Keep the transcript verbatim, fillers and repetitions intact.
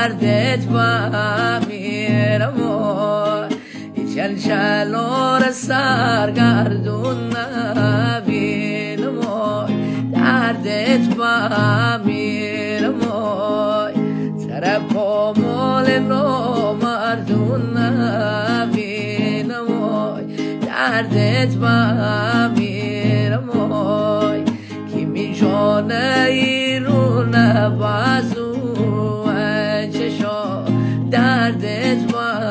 دردت با میرم چل چلور سرگردون نبینم دردت با میرم طرف و مال نامردون نبینم دردت با میرم کی می جانه ایرون بازو چشا دردت با